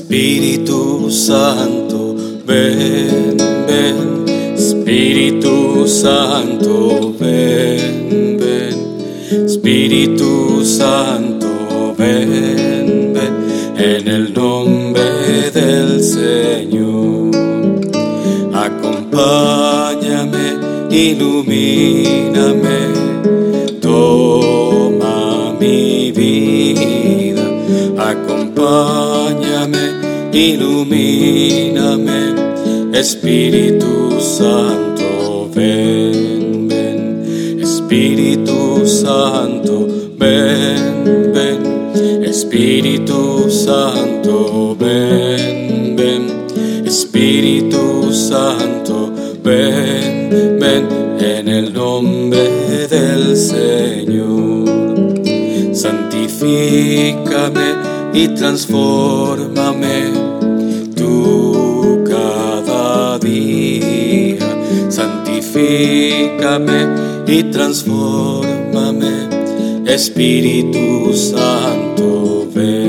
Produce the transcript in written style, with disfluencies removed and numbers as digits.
Espíritu Santo, ven, ven. Espíritu Santo, ven, ven. Espíritu Santo, ven, ven. En el nombre del Señor, acompáñame, ilumíname, toma mi vida, acompáñame, ilumíname, Espíritu Santo, ven, ven, Espíritu Santo, ven, ven, Espíritu Santo, ven, ven, Espíritu Santo, ven, ven, en el nombre del Señor. Santifícame y transfórmame tú cada día. Santifícame y transfórmame, Espíritu Santo, ven.